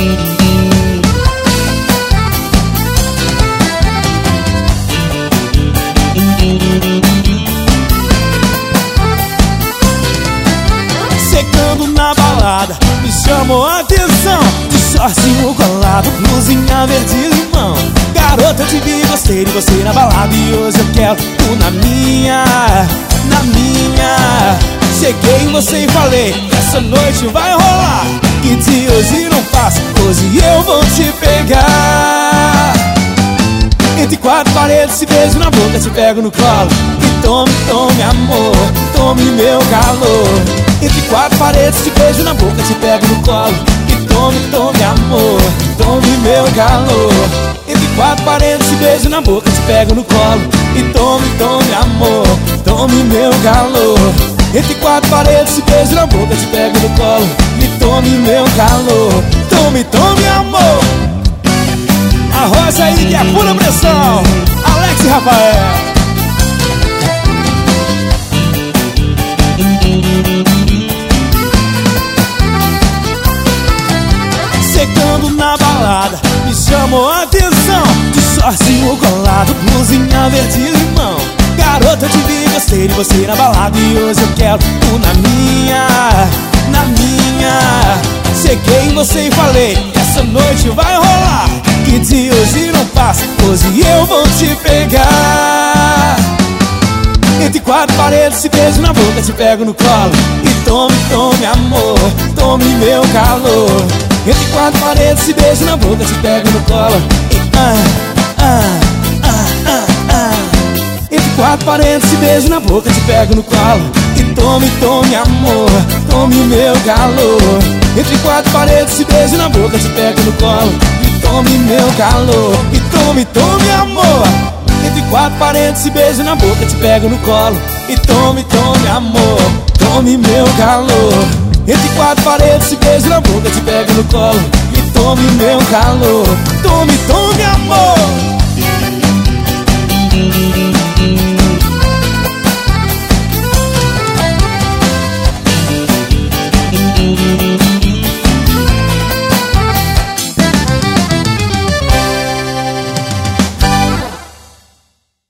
Secando na balada, me chamou a atenção. De shortinho colado, blusinha verde limão. Garota, eu te vi, gostei de você na balada e hoje eu quero tu na minha. Cheguei em você e falei, essa noite vai rolar. Que de hoje não passa, hoje eu vou te pegar. Entre quatro paredes, te beijo na boca, te pego no colo. E tome, tome amor, tome meu calor. Entre quatro paredes, te beijo na boca, te pego no colo. E tome, tome amor, tome meu calor. Entre quatro paredes, te beijo na boca, te pego no colo. E tome, tome amor, tome meu calor. Entre quatro paredes, te beijo na boca, te pego no colo. E tome meu calor, tome, tome amor. A roça aí que é pura pressão, Alex e Rafael. Secando na balada, me chamou a atenção. De shortinho colado, blusinha verde limão. Garota, eu te vi, gostei de você na balada e hoje eu quero tu na minha. Cheguei em você e falei, essa noite vai rolar. Que de hoje não passa, hoje eu vou te pegar. Entre quatro paredes, te beijo na boca, te pego no colo. E tome, tome amor, tome meu calor. Entre quatro paredes, te beijo na boca, te pego no colo. E Entre quatro paredes, te beijo na boca, te pego no colo. E tome, tome amor, tome meu calor. Entre quatro paredes, te beijo na boca, te pego no colo. E tome meu calor, e tome, tome amor. Entre quatro paredes, te beijo na boca, te pego no colo. E tome, tome amor, tome meu calor. Entre quatro paredes, te beijo na boca, te pego no colo. E tome meu calor, tome, tome amor.